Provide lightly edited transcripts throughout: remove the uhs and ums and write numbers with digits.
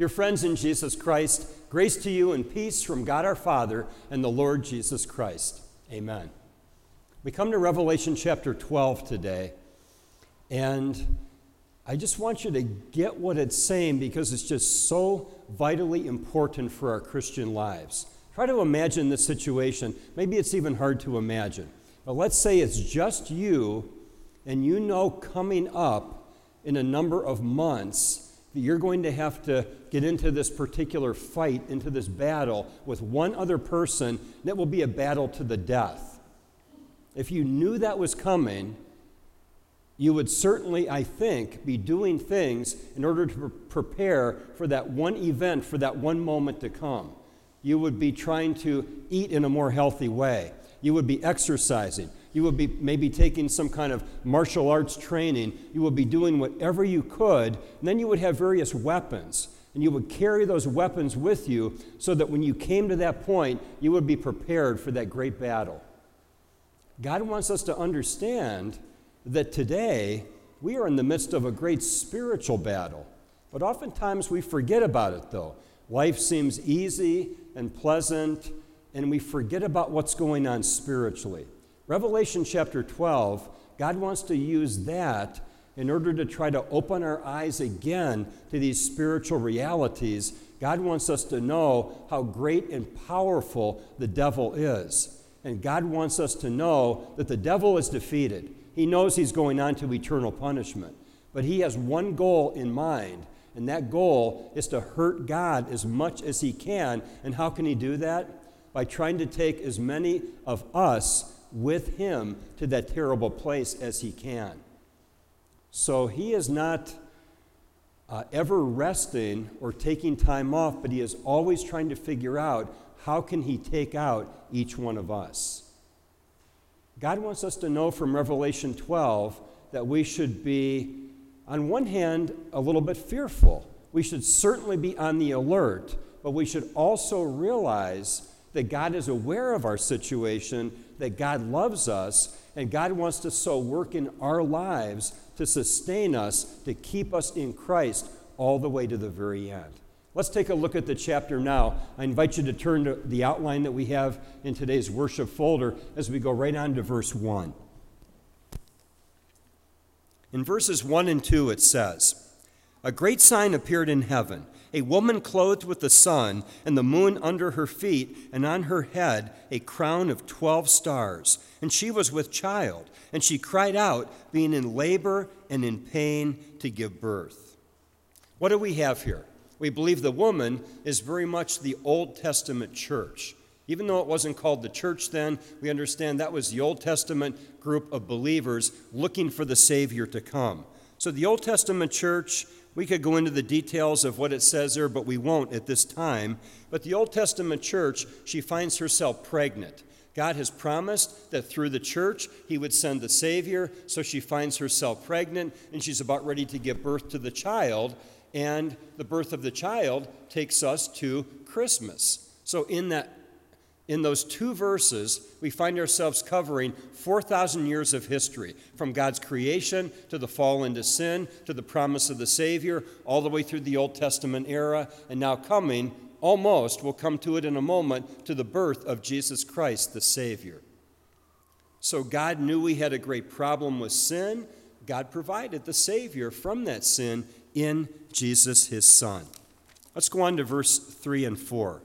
Dear friends in Jesus Christ, grace to you and peace from God our Father and the Lord Jesus Christ. Amen. We come to Revelation chapter 12 today, and I just want you to get what it's saying because it's just so vitally important for our Christian lives. Try to imagine this situation. Maybe it's even hard to imagine. But let's say it's just you, and you know coming up in a number of months that you're going to have to get into this particular fight, into this battle with one other person, and it will be a battle to the death. If you knew that was coming, you would certainly, I think, be doing things in order to prepare for that one event, for that one moment to come. You would be trying to eat in a more healthy way. You would be exercising. You would be maybe taking some kind of martial arts training. You would be doing whatever you could. And then you would have various weapons. And you would carry those weapons with you so that when you came to that point, you would be prepared for that great battle. God wants us to understand that today we are in the midst of a great spiritual battle. But oftentimes we forget about it, though. Life seems easy and pleasant, and we forget about what's going on spiritually. Revelation chapter 12, God wants to use that in order to try to open our eyes again to these spiritual realities. God wants us to know how great and powerful the devil is. And God wants us to know that the devil is defeated. He knows he's going on to eternal punishment. But he has one goal in mind, and that goal is to hurt God as much as he can. And how can he do that? By trying to take as many of us with him to that terrible place as he can. So he is not ever resting or taking time off, but he is always trying to figure out how can he take out each one of us. God wants us to know from Revelation 12 that we should be, on one hand, a little bit fearful. We should certainly be on the alert, but we should also realize that God is aware of our situation, that God loves us, and God wants to so work in our lives to sustain us, to keep us in Christ all the way to the very end. Let's take a look at the chapter now. I invite you to turn to the outline that we have in today's worship folder as we go right on to verse 1. In verses 1 and 2 it says, "A great sign appeared in heaven, a woman clothed with the sun and the moon under her feet, and on her head a crown of 12 stars. And she was with child, and she cried out, being in labor and in pain to give birth." What do we have here? We believe the woman is very much the Old Testament church. Even though it wasn't called the church then, we understand that was the Old Testament group of believers looking for the Savior to come. So the Old Testament church, we could go into the details of what it says there, but we won't at this time. But the Old Testament church, she finds herself pregnant. God has promised that through the church, he would send the Savior, so she finds herself pregnant, and she's about ready to give birth to the child. And the birth of the child takes us to Christmas. So in those two verses, we find ourselves covering 4,000 years of history, from God's creation to the fall into sin, to the promise of the Savior, all the way through the Old Testament era, and now coming, almost, we'll come to it in a moment, to the birth of Jesus Christ, the Savior. So God knew we had a great problem with sin. God provided the Savior from that sin in Jesus, his Son. Let's go on to verses 3 and 4.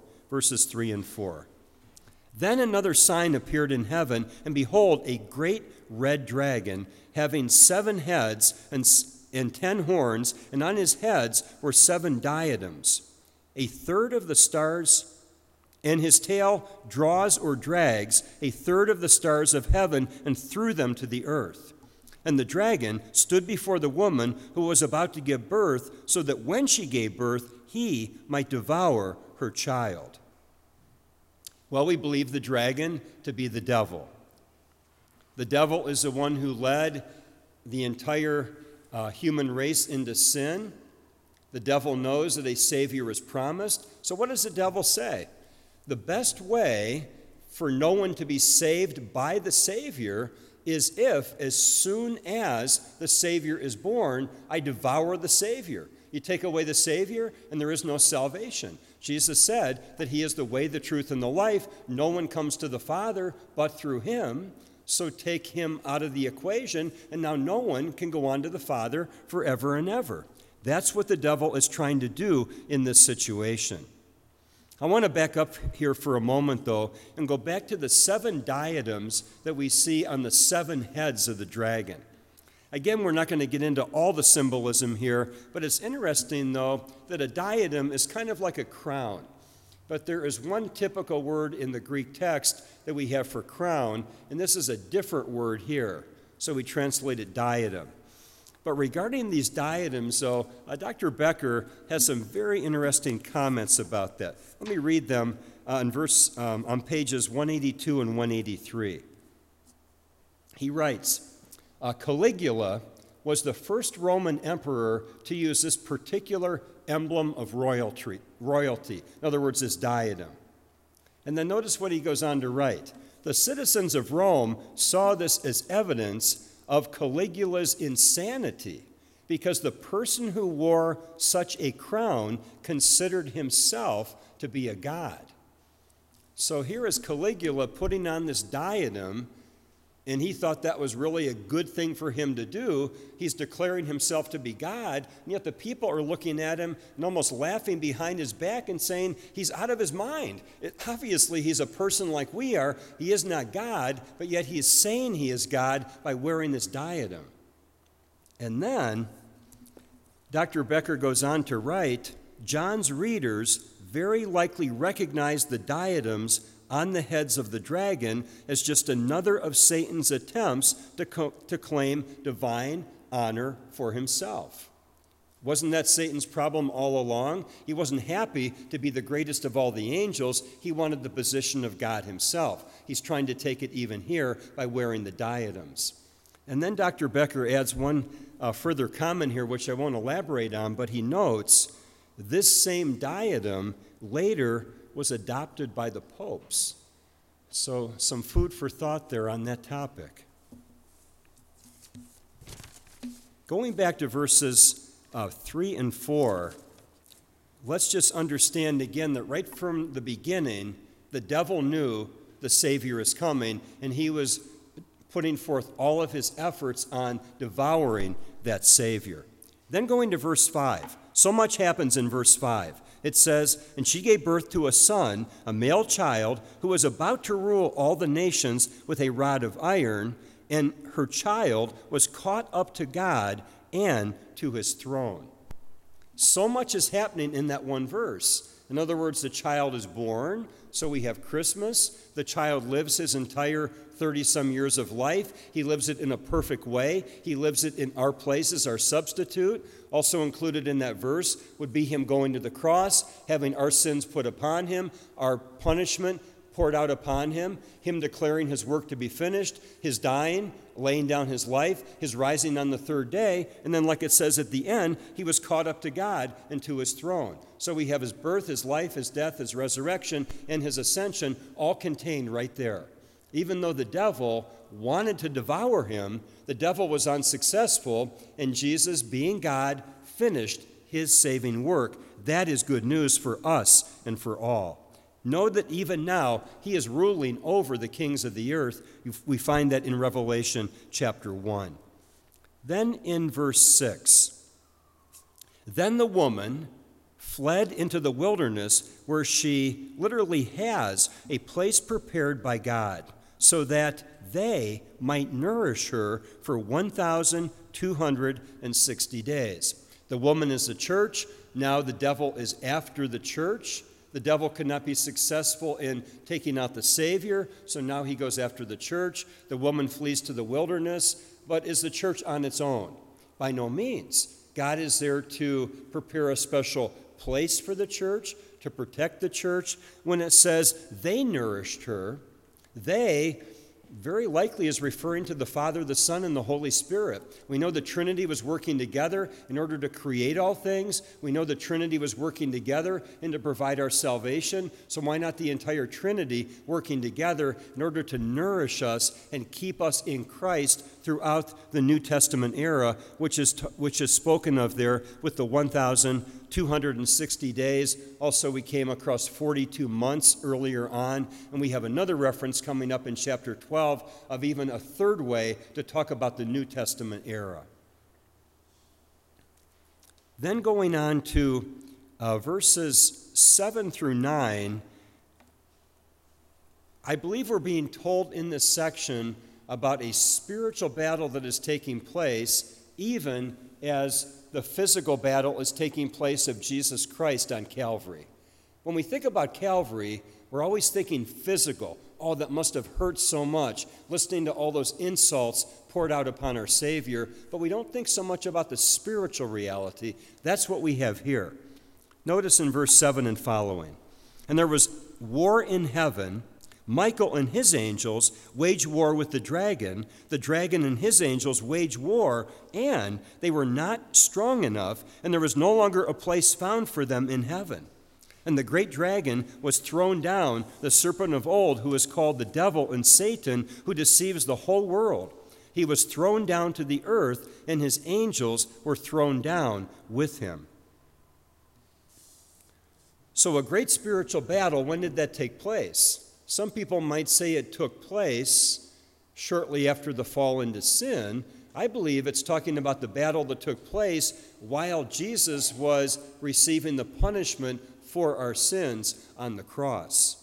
"Then another sign appeared in heaven, and behold, a great red dragon, having 7 heads and 10 horns, and on his heads were 7 diadems. A third of the stars, and his tail draws or drags a third of the stars of heaven and threw them to the earth. And the dragon stood before the woman who was about to give birth, so that when she gave birth, he might devour her child." Well, we believe the dragon to be the devil. The devil is the one who led the entire human race into sin. The devil knows that a Savior is promised. So what does the devil say? The best way for no one to be saved by the Savior is if, as soon as the Savior is born, I devour the Savior. You take away the Savior, and there is no salvation. Jesus said that he is the way, the truth, and the life. No one comes to the Father but through him. So take him out of the equation, and now no one can go on to the Father forever and ever. That's what the devil is trying to do in this situation. I want to back up here for a moment, though, and go back to the 7 diadems that we see on the 7 heads of the dragon. Again, we're not going to get into all the symbolism here, but it's interesting, though, that a diadem is kind of like a crown. But there is one typical word in the Greek text that we have for crown, and this is a different word here. So we translate it diadem. But regarding these diadems, though, Dr. Becker has some very interesting comments about that. Let me read them on pages 182 and 183. He writes, Caligula was the first Roman emperor to use this particular emblem of royalty. In other words, this diadem. And then notice what he goes on to write. The citizens of Rome saw this as evidence of Caligula's insanity, because the person who wore such a crown considered himself to be a god. So here is Caligula putting on this diadem, and he thought that was really a good thing for him to do. He's declaring himself to be God, and yet the people are looking at him and almost laughing behind his back and saying he's out of his mind. Obviously, he's a person like we are. He is not God, but yet he is saying he is God by wearing this diadem. And then Dr. Becker goes on to write, John's readers very likely recognized the diadems on the heads of the dragon as just another of Satan's attempts to claim divine honor for himself. Wasn't that Satan's problem all along? He wasn't happy to be the greatest of all the angels. He wanted the position of God himself. He's trying to take it even here by wearing the diadems. And then Dr. Becker adds one further comment here, which I won't elaborate on, but he notes this same diadem later was adopted by the popes. So some food for thought there on that topic. Going back to verses 3 and 4, let's just understand again that right from the beginning, the devil knew the Savior is coming, and he was putting forth all of his efforts on devouring that Savior. Then going to verse 5, so much happens in verse 5. It says, and she gave birth to a son, a male child, who was about to rule all the nations with a rod of iron, and her child was caught up to God and to his throne. So much is happening in that one verse. In other words, the child is born, so we have Christmas. The child lives his entire 30-some years of life. He lives it in a perfect way. He lives it in our place as our substitute. Also included in that verse would be him going to the cross, having our sins put upon him, our punishment poured out upon him, him declaring his work to be finished, his dying, laying down his life, his rising on the third day, and then like it says at the end, he was caught up to God and to his throne. So we have his birth, his life, his death, his resurrection, and his ascension all contained right there. Even though the devil wanted to devour him, the devil was unsuccessful, and Jesus, being God, finished his saving work. That is good news for us and for all. Know that even now he is ruling over the kings of the earth. We find that in Revelation chapter 1. Then in verse 6, then the woman fled into the wilderness where she literally has a place prepared by God so that they might nourish her for 1,260 days. The woman is the church. Now the devil is after the church. The devil could not be successful in taking out the Savior, so now he goes after the church. The woman flees to the wilderness, but is the church on its own? By no means. God is there to prepare a special place for the church, to protect the church. When it says they nourished her, they very likely is referring to the Father, the Son, and the Holy Spirit. We know the Trinity was working together in order to create all things. We know the Trinity was working together and to provide our salvation. So why not the entire Trinity working together in order to nourish us and keep us in Christ throughout the New Testament era, which is spoken of there with the 1,260 days. Also, we came across 42 months earlier on, and we have another reference coming up in chapter 12 of even a third way to talk about the New Testament era. Then going on to verses 7 through 9, I believe we're being told in this section about a spiritual battle that is taking place, even as the physical battle is taking place of Jesus Christ on Calvary. When we think about Calvary, we're always thinking physical. Oh, that must have hurt so much, listening to all those insults poured out upon our Savior. But we don't think so much about the spiritual reality. That's what we have here. Notice in verse 7 and following. And there was war in heaven. Michael and his angels wage war with the dragon and his angels wage war, and they were not strong enough, and there was no longer a place found for them in heaven. And the great dragon was thrown down, the serpent of old, who is called the devil and Satan, who deceives the whole world. He was thrown down to the earth, and his angels were thrown down with him. So a great spiritual battle, when did that take place? Some people might say it took place shortly after the fall into sin. I believe it's talking about the battle that took place while Jesus was receiving the punishment for our sins on the cross.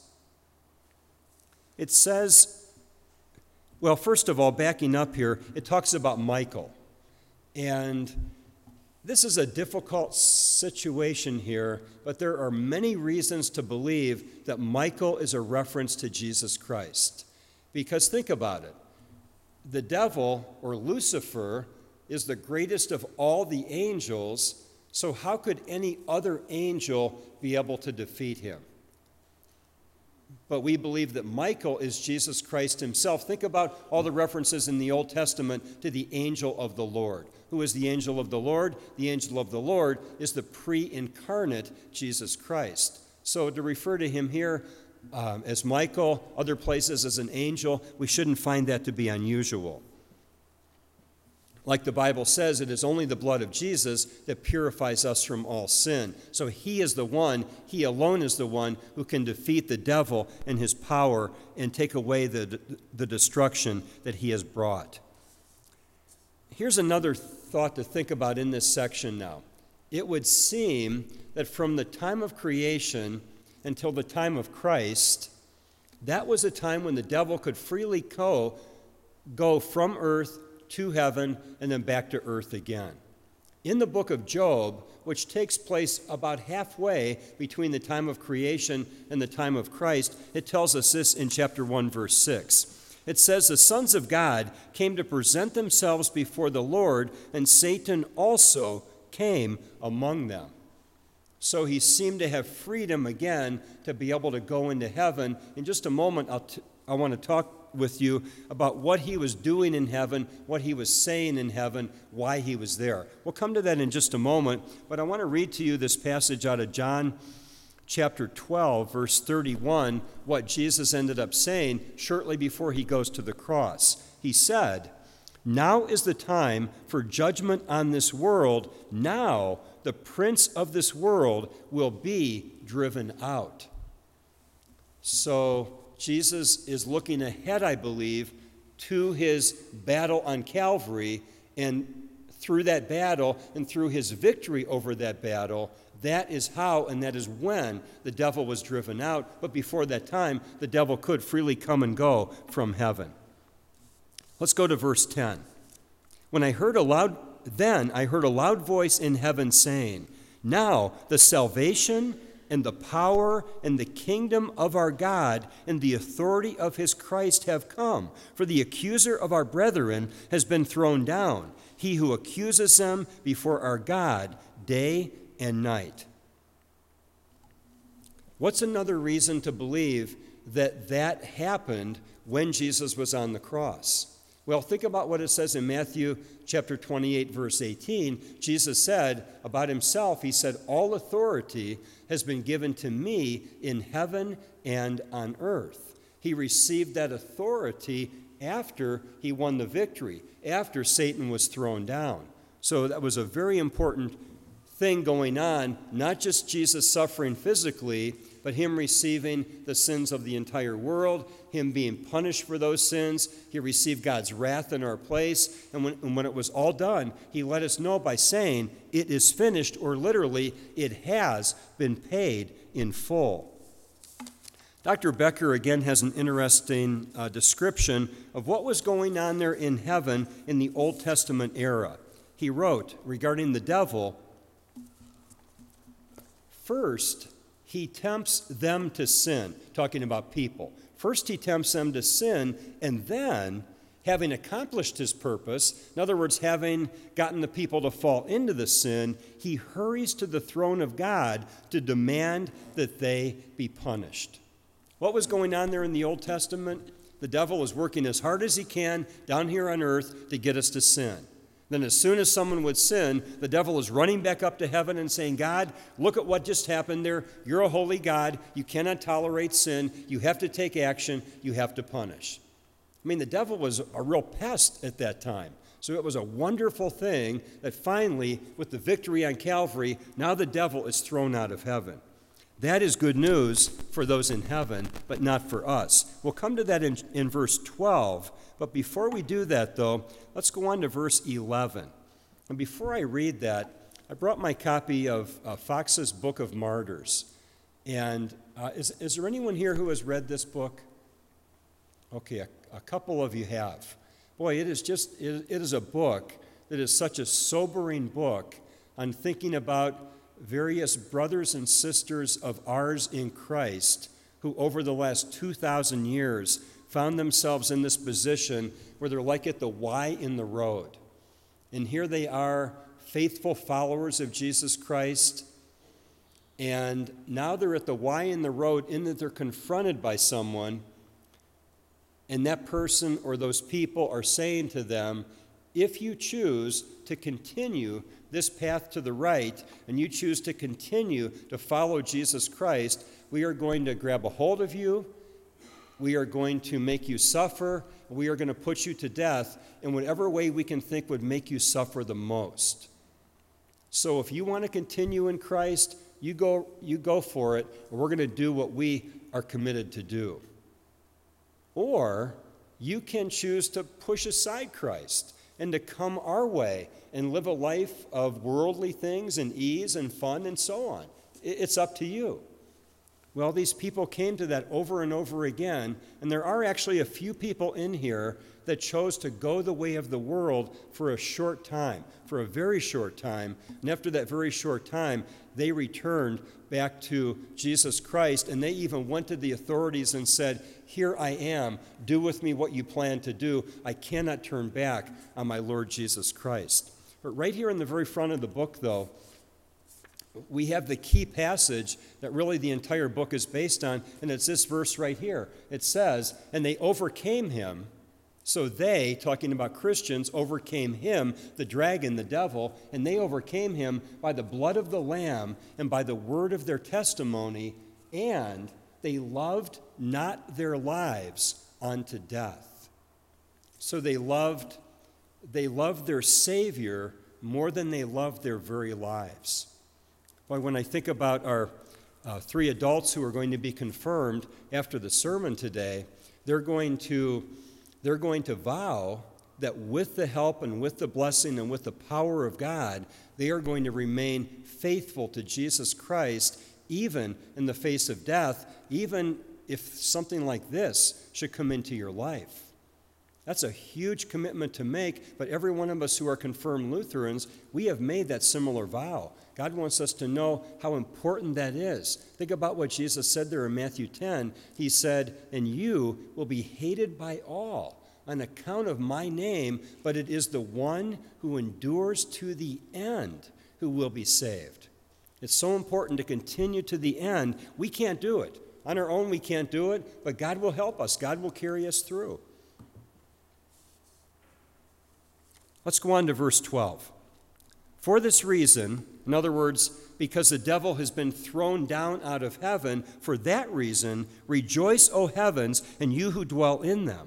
It says, well, first of all, backing up here, it talks about Michael. And this is a difficult situation here, but there are many reasons to believe that Michael is a reference to Jesus Christ. Because think about it. The devil, or Lucifer, is the greatest of all the angels, so how could any other angel be able to defeat him? But we believe that Michael is Jesus Christ himself. Think about all the references in the Old Testament to the angel of the Lord. Who is the angel of the Lord? The angel of the Lord is the pre-incarnate Jesus Christ. So to refer to him here as Michael, other places as an angel, we shouldn't find that to be unusual. Like the Bible says, it is only the blood of Jesus that purifies us from all sin. So he is the one, he alone is the one who can defeat the devil and his power and take away the destruction that he has brought. Here's another thought to think about in this section now. It would seem that from the time of creation until the time of Christ, that was a time when the devil could freely go from earth to heaven and then back to earth again. In the book of Job, which takes place about halfway between the time of creation and the time of Christ, it tells us this in chapter 1, verse 6. It says, the sons of God came to present themselves before the Lord, and Satan also came among them. So he seemed to have freedom again to be able to go into heaven. In just a moment, I want to talk with you about what he was doing in heaven, what he was saying in heaven, why he was there. We'll come to that in just a moment, but I want to read to you this passage out of John chapter 12, verse 31, what Jesus ended up saying shortly before he goes to the cross. He said, now is the time for judgment on this world. Now the prince of this world will be driven out. So Jesus is looking ahead, I believe, to his battle on Calvary, and through that battle and through his victory over that battle, that is how and that is when the devil was driven out. But before that time, the devil could freely come and go from heaven. Let's go to verse 10. Then I heard a loud voice in heaven saying, now the salvation and the power and the kingdom of our God and the authority of his Christ have come. For the accuser of our brethren has been thrown down, he who accuses them before our God day and night. What's another reason to believe that happened when Jesus was on the cross. Well, think about what it says in Matthew chapter 28, verse 18. Jesus said about himself, he said, "All authority has been given to me in heaven and on earth." He received that authority after he won the victory, after Satan was thrown down. So that was a very important thing going on, not just Jesus suffering physically, but him receiving the sins of the entire world, him being punished for those sins. He received God's wrath in our place. And when it was all done, he let us know by saying, "It is finished," or literally, "It has been paid in full." Dr. Becker again has an interesting description of what was going on there in heaven in the Old Testament era. He wrote regarding the devil, "First, he tempts them to sin," talking about people. First, he tempts them to sin, and then, having accomplished his purpose, in other words, having gotten the people to fall into the sin, he hurries to the throne of God to demand that they be punished. What was going on there in the Old Testament? The devil is working as hard as he can down here on earth to get us to sin. Then as soon as someone would sin, the devil is running back up to heaven and saying, "God, look at what just happened there. You're a holy God. You cannot tolerate sin. You have to take action. You have to punish." I mean, the devil was a real pest at that time. So it was a wonderful thing that finally, with the victory on Calvary, now the devil is thrown out of heaven. That is good news for those in heaven, but not for us. We'll come to that in verse 12. But before we do that, though, let's go on to verse 11. And before I read that, I brought my copy of Fox's Book of Martyrs. And is there anyone here who has read this book? Okay, a couple of you have. Boy, it is a book that is such a sobering book on thinking about various brothers and sisters of ours in Christ who over the last 2,000 years found themselves in this position where they're like at the Y in the road. And here they are, faithful followers of Jesus Christ, and now they're at the Y in the road in that they're confronted by someone, and that person or those people are saying to them, if you choose to continue this path to the right, and you choose to continue to follow Jesus Christ, we are going to grab a hold of you, we are going to make you suffer, we are going to put you to death in whatever way we can think would make you suffer the most. So if you want to continue in Christ, you go for it, and we're going to do what we are committed to do. Or you can choose to push aside Christ and to come our way and live a life of worldly things and ease and fun and so on. It's up to you. Well, these people came to that over and over again, and there are actually a few people in here that chose to go the way of the world for a short time, for a very short time. And after that very short time, they returned back to Jesus Christ, and they even went to the authorities and said, here I am, do with me what you plan to do. I cannot turn back on my Lord Jesus Christ. But right here in the very front of the book, though, we have the key passage that really the entire book is based on, and it's this verse right here. It says, and they overcame him. So they, talking about Christians, overcame him, the dragon, the devil, and they overcame him by the blood of the Lamb and by the word of their testimony, and they loved not their lives unto death. So they loved their Savior more than they loved their very lives. Boy, when I think about our three adults who are going to be confirmed after the sermon today, they're going to vow that with the help and with the blessing and with the power of God, they are going to remain faithful to Jesus Christ, even in the face of death, even if something like this should come into your life. That's a huge commitment to make, but every one of us who are confirmed Lutherans, we have made that similar vow. God wants us to know how important that is. Think about what Jesus said there in Matthew 10. He said, and you will be hated by all on account of my name, but it is the one who endures to the end who will be saved. It's so important to continue to the end. We can't do it. On our own, we can't do it, but God will help us. God will carry us through. Let's go on to verse 12. For this reason, in other words, because the devil has been thrown down out of heaven, for that reason, rejoice, O heavens, and you who dwell in them.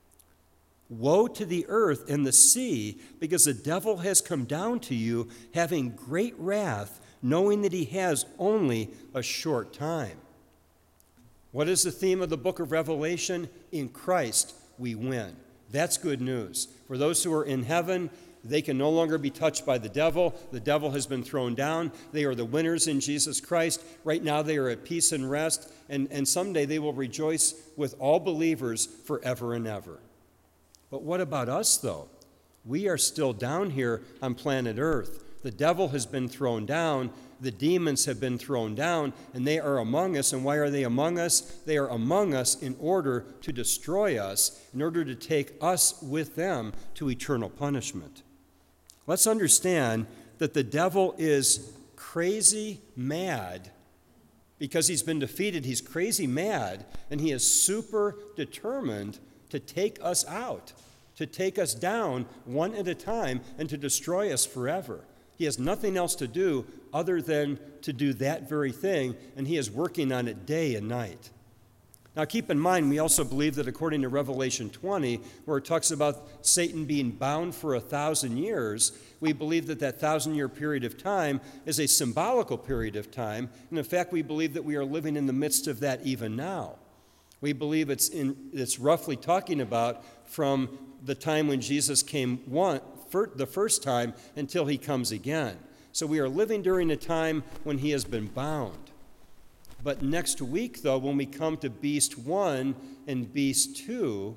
Woe to the earth and the sea, because the devil has come down to you, having great wrath, knowing that he has only a short time. What is the theme of the book of Revelation? In Christ we win. That's good news. For those who are in heaven, they can no longer be touched by the devil. The devil has been thrown down. They are the winners in Jesus Christ. Right now they are at peace and rest, and someday they will rejoice with all believers forever and ever. But what about us, though? We are still down here on planet Earth. The devil has been thrown down. The demons have been thrown down, and they are among us. And why are they among us? They are among us in order to destroy us, in order to take us with them to eternal punishment. Let's understand that the devil is crazy mad because he's been defeated. He's crazy mad, and he is super determined to take us out, to take us down one at a time, and to destroy us forever. He has nothing else to do other than to do that very thing, and he is working on it day and night. Now keep in mind, we also believe that according to Revelation 20, where it talks about Satan being bound for 1,000 years, we believe that that 1,000-year period of time is a symbolical period of time, and in fact we believe that we are living in the midst of that even now. We believe it's roughly talking about from the time when Jesus came the first time until he comes again. So we are living during a time when he has been bound. But next week, though, when we come to Beast 1 and Beast 2,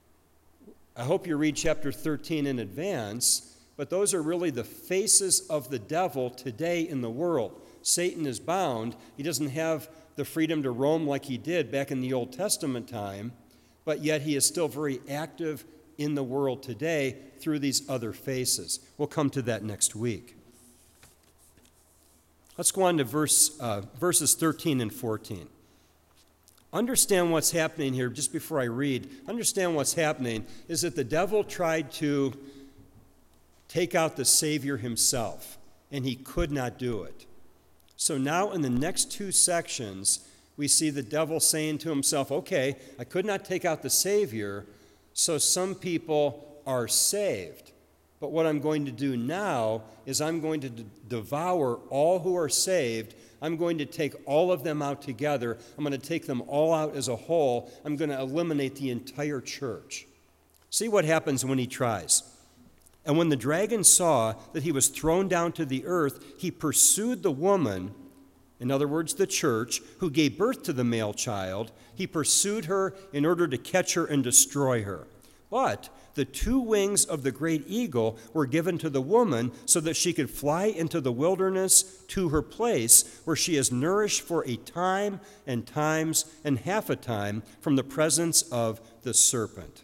I hope you read chapter 13 in advance, but those are really the faces of the devil today in the world. Satan is bound. He doesn't have the freedom to roam like he did back in the Old Testament time, but yet he is still very active in the world today through these other faces. We'll come to that next week. Let's go on to verses 13 and 14. Understand what's happening here just before I read. Understand what's happening is that the devil tried to take out the Savior himself, and he could not do it. So now in the next two sections, we see the devil saying to himself, okay, I could not take out the Savior, so some people are saved. But what I'm going to do now is I'm going to devour all who are saved. I'm going to take all of them out together. I'm going to take them all out as a whole. I'm going to eliminate the entire church. See what happens when he tries. And when the dragon saw that he was thrown down to the earth, he pursued the woman, in other words, the church, who gave birth to the male child. He pursued her in order to catch her and destroy her. But the two wings of the great eagle were given to the woman so that she could fly into the wilderness to her place where she is nourished for a time and times and half a time from the presence of the serpent.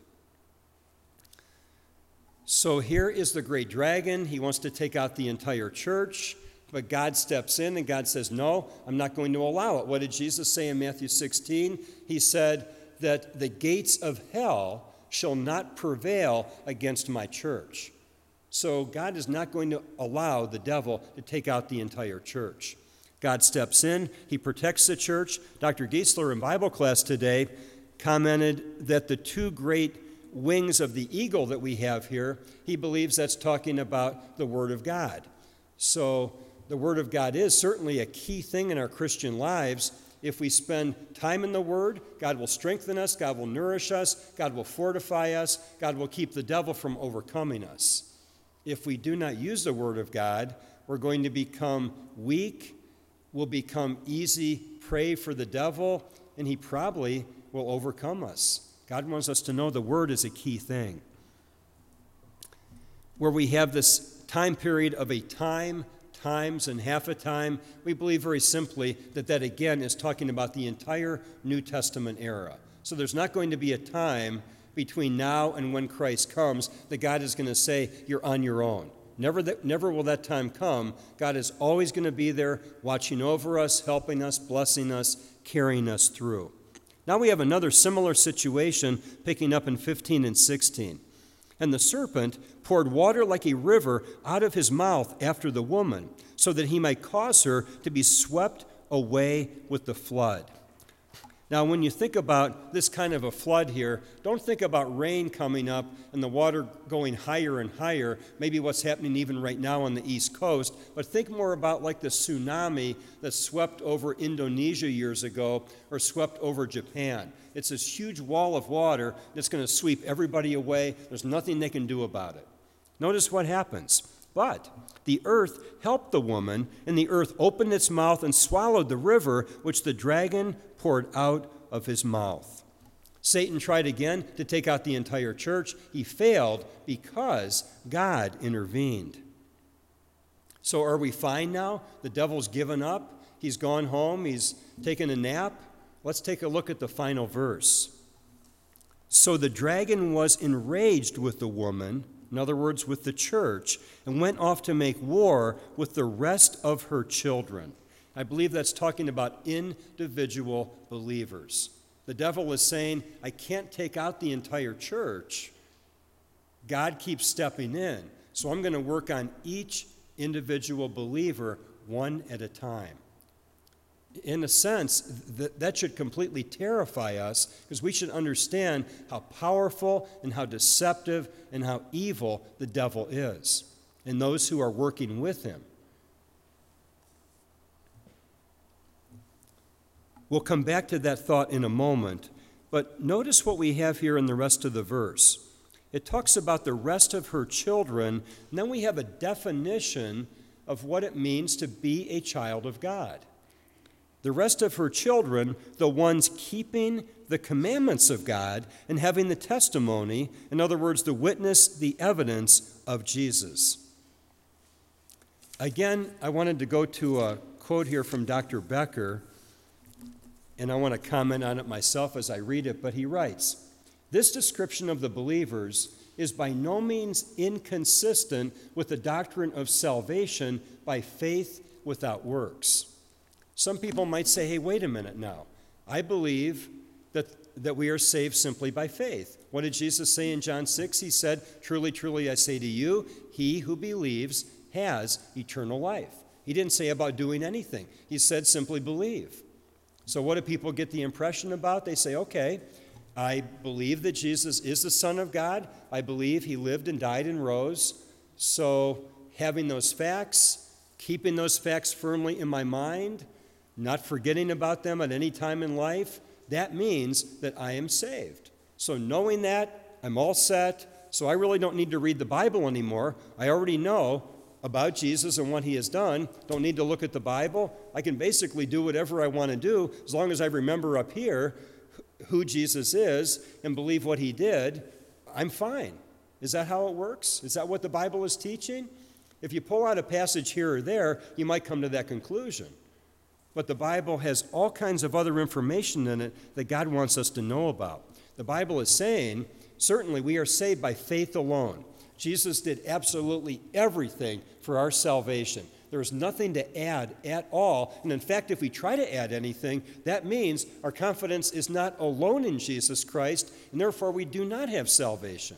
So here is the great dragon. He wants to take out the entire church, but God steps in and God says, no, I'm not going to allow it. What did Jesus say in Matthew 16? He said that the gates of hell shall not prevail against my church. So God is not going to allow the devil to take out the entire church. God steps in. He protects the church. Dr. Giesler in Bible class today commented that the two great wings of the eagle that we have here, he believes that's talking about the Word of God. So the Word of God is certainly a key thing in our Christian lives. If we spend time in the Word, God will strengthen us, God will nourish us, God will fortify us, God will keep the devil from overcoming us. If we do not use the Word of God, we're going to become weak, we'll become easy prey for the devil, and he probably will overcome us. God wants us to know the Word is a key thing. Where we have this time period of a time, times, and half a time, we believe very simply that again is talking about the entire New Testament era. So there's not going to be a time between now and when Christ comes that God is going to say, you're on your own. Never will that time come. God is always going to be there, watching over us, helping us, blessing us, carrying us through. Now we have another similar situation picking up in 15 and 16. And the serpent poured water like a river out of his mouth after the woman, so that he might cause her to be swept away with the flood. Now, when you think about this kind of a flood here, don't think about rain coming up and the water going higher and higher, maybe what's happening even right now on the East Coast, but think more about like the tsunami that swept over Indonesia years ago or swept over Japan. It's this huge wall of water that's going to sweep everybody away. There's nothing they can do about it. Notice what happens. But the earth helped the woman, and the earth opened its mouth and swallowed the river which the dragon poured out of his mouth. Satan tried again to take out the entire church. He failed because God intervened. So are we fine now? The devil's given up. He's gone home. He's taken a nap. Let's take a look at the final verse. So the dragon was enraged with the woman, in other words, with the church, and went off to make war with the rest of her children. I believe that's talking about individual believers. The devil is saying, I can't take out the entire church. God keeps stepping in, so I'm going to work on each individual believer one at a time. In a sense, that should completely terrify us, because we should understand how powerful and how deceptive and how evil the devil is, and those who are working with him. We'll come back to that thought in a moment, but notice what we have here in the rest of the verse. It talks about the rest of her children, and then we have a definition of what it means to be a child of God. The rest of her children, the ones keeping the commandments of God and having the testimony, in other words, the witness, the evidence of Jesus. Again, I wanted to go to a quote here from Dr. Becker, and I want to comment on it myself as I read it, but he writes, "This description of the believers is by no means inconsistent with the doctrine of salvation by faith without works." Some people might say, hey, wait a minute now. I believe that we are saved simply by faith. What did Jesus say in John 6? He said, truly, truly, I say to you, he who believes has eternal life. He didn't say about doing anything. He said simply believe. So what do people get the impression about? They say, okay, I believe that Jesus is the Son of God. I believe he lived and died and rose. So having those facts, keeping those facts firmly in my mind, not forgetting about them at any time in life, that means that I am saved. So knowing that, I'm all set, so I really don't need to read the Bible anymore. I already know about Jesus and what he has done. Don't need to look at the Bible. I can basically do whatever I want to do as long as I remember up here who Jesus is and believe what he did. I'm fine. Is that how it works? Is that what the Bible is teaching? If you pull out a passage here or there, you might come to that conclusion. But the Bible has all kinds of other information in it that God wants us to know about. The Bible is saying, certainly we are saved by faith alone. Jesus did absolutely everything for our salvation. There is nothing to add at all. And in fact, if we try to add anything, that means our confidence is not alone in Jesus Christ, and therefore we do not have salvation.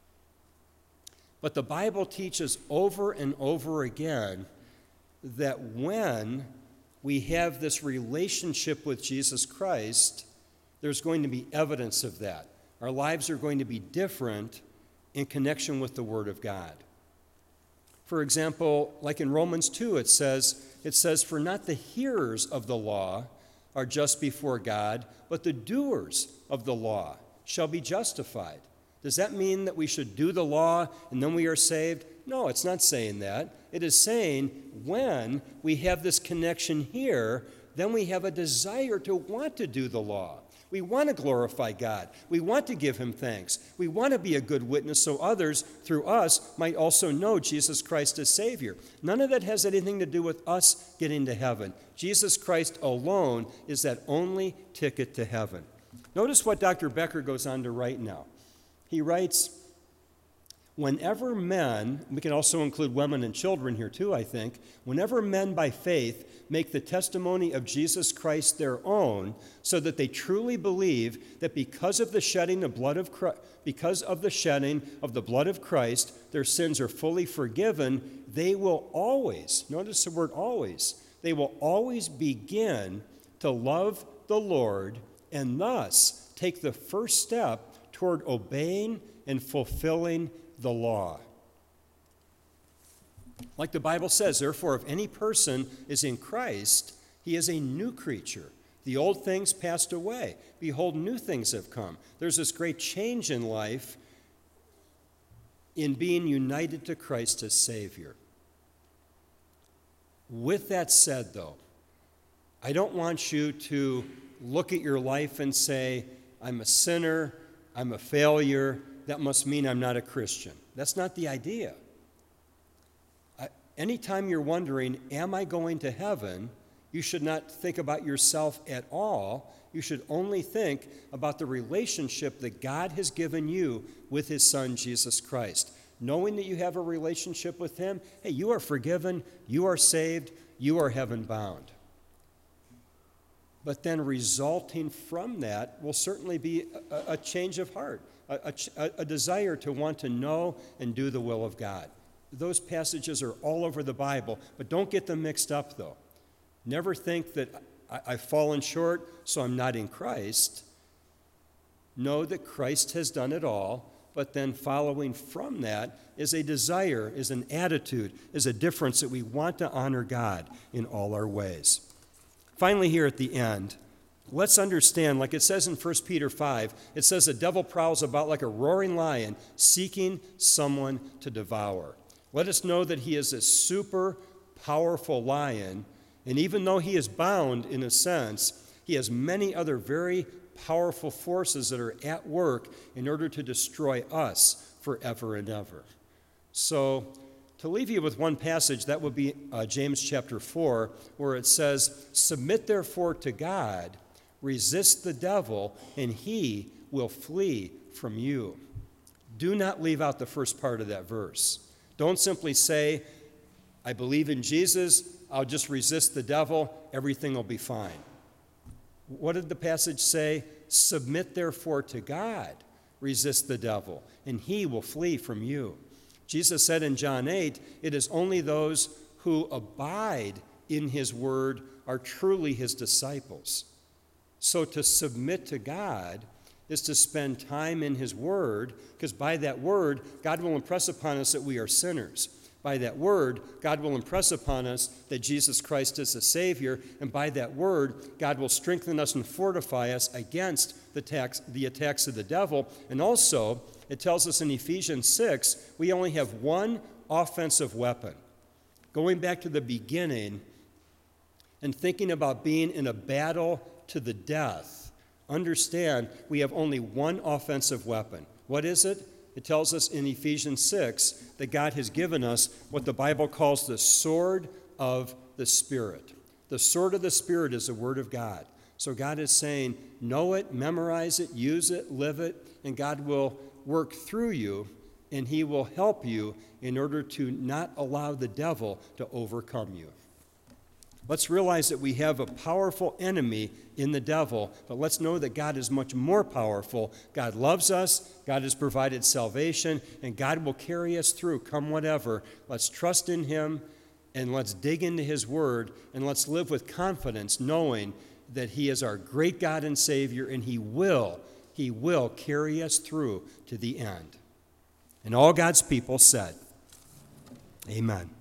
But the Bible teaches over and over again that when we have this relationship with Jesus Christ, there's going to be evidence of that. Our lives are going to be different in connection with the Word of God. For example, like in Romans 2, it says, "For not the hearers of the law are just before God, but the doers of the law shall be justified." Does that mean that we should do the law and then we are saved? No, it's not saying that. It is saying when we have this connection here, then we have a desire to want to do the law. We want to glorify God. We want to give him thanks. We want to be a good witness so others, through us, might also know Jesus Christ as Savior. None of that has anything to do with us getting to heaven. Jesus Christ alone is that only ticket to heaven. Notice what Dr. Becker goes on to write now. He writes, whenever men, we can also include women and children here too, I think, whenever men by faith make the testimony of Jesus Christ their own, so that they truly believe that because of the shedding of the blood of Christ, their sins are fully forgiven, they will always, notice the word always, they will always begin to love the Lord and thus take the first step toward obeying and fulfilling the law. Like the Bible says, therefore, if any person is in Christ, he is a new creature. The old things passed away. Behold, new things have come. There's this great change in life in being united to Christ as Savior. With that said, though, I don't want you to look at your life and say, I'm a sinner, I'm a failure, that must mean I'm not a Christian. That's not the idea. Anytime you're wondering, am I going to heaven, you should not think about yourself at all. You should only think about the relationship that God has given you with his Son, Jesus Christ. Knowing that you have a relationship with him, hey, you are forgiven, you are saved, you are heaven-bound. But then resulting from that will certainly be a change of heart, a desire to want to know and do the will of God. Those passages are all over the Bible, but don't get them mixed up, though. Never think that I've fallen short, so I'm not in Christ. Know that Christ has done it all, but then following from that is a desire, is an attitude, is a difference that we want to honor God in all our ways. Finally, here at the end, let's understand, like it says in 1 Peter 5, it says the devil prowls about like a roaring lion, seeking someone to devour. Let us know that he is a super powerful lion, and even though he is bound in a sense, he has many other very powerful forces that are at work in order to destroy us forever and ever. So, to leave you with one passage, that would be James chapter 4, where it says, submit therefore to God, resist the devil, and he will flee from you. Do not leave out the first part of that verse. Don't simply say, I believe in Jesus, I'll just resist the devil, everything will be fine. What did the passage say? Submit therefore to God, resist the devil, and he will flee from you. Jesus said in John 8, it is only those who abide in his word are truly his disciples. So to submit to God is to spend time in his word, because by that word, God will impress upon us that we are sinners. By that word, God will impress upon us that Jesus Christ is the Savior, and by that word, God will strengthen us and fortify us against the attacks of the devil. And also, it tells us in Ephesians 6, we only have one offensive weapon. Going back to the beginning and thinking about being in a battle to the death, understand we have only one offensive weapon. What is it? It tells us in Ephesians 6 that God has given us what the Bible calls the sword of the Spirit. The sword of the Spirit is the Word of God. So God is saying, know it, memorize it, use it, live it, and God will work through you, and he will help you in order to not allow the devil to overcome you. Let's realize that we have a powerful enemy in the devil, but let's know that God is much more powerful. God loves us, God has provided salvation, and God will carry us through, come whatever. Let's trust in him, and let's dig into his word, and let's live with confidence, knowing that he is our great God and Savior, and he will carry us through to the end. And all God's people said, amen.